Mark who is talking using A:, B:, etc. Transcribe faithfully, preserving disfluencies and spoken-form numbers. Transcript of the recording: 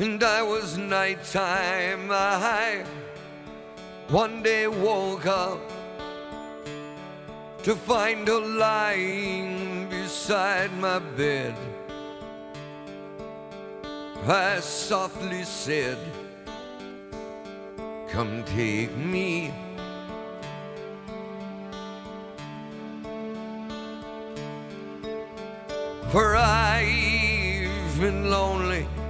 A: and I was nighttime. I one day woke up to find her lying beside my bed. I softly said, "Come take me." For I've been lonely